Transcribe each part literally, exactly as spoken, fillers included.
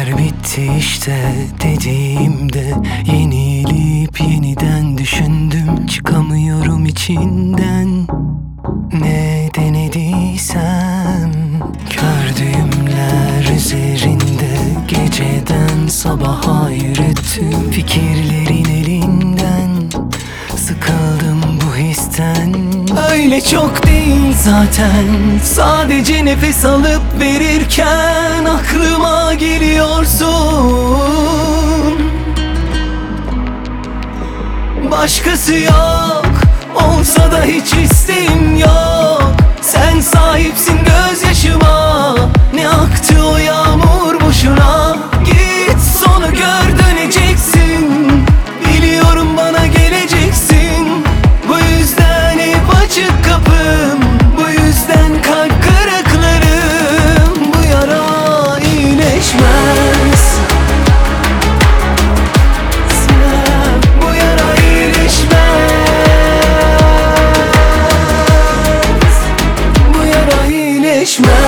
Kader bitti işte dediğimde yenilip yeniden düşündüm. Çıkamıyorum içinden ne denediysem. Kör düğümler üzerinde geceden sabaha yürüttüm. Fikirlerin elinden sıkıldım bu histen. Öyle çok değil zaten, sadece nefes alıp verirken aklıma geliyorsun. Başkası yok, olsa da hiç isteğim yok. Sen sahipsin gözyaşıma, ne aktı o yağmur boşuna. Git sonu gör, döneceksin. Biliyorum bana geleceksin. Bu yüzden hep açık kapım, bu yüzden kalp kırıklarım. Bu yara iyileşmez, bu yara iyileşmez, bu yara iyileşmez.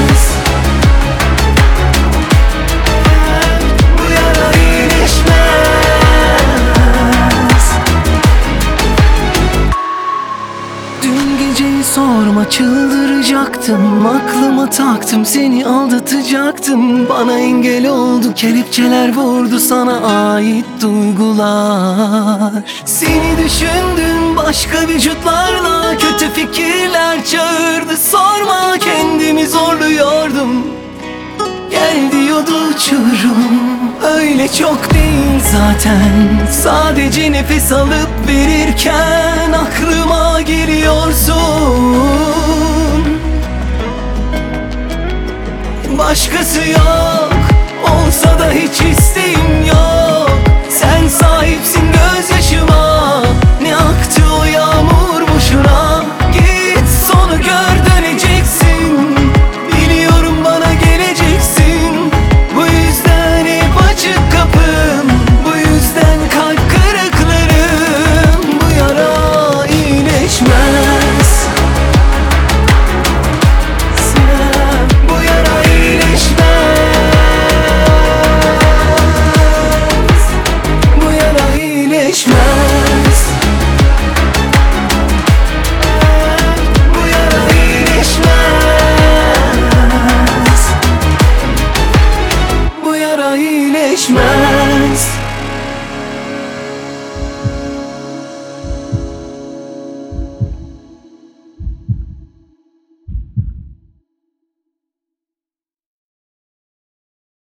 Sorma, çıldıracaktım, aklıma taktım, seni aldatacaktım. Bana engel oldu, kelepçeler vurdu sana ait duygular. Seni düşündüm başka vücutlarla, kötü fikirler çağırdı sorma. Kendimi zorluyordum, gel diyordu uçurum. Öyle çok değil zaten, sadece nefes alıp verirken aklıma geliyorsun. Başkası yok, olsa da hiç isteğim yok.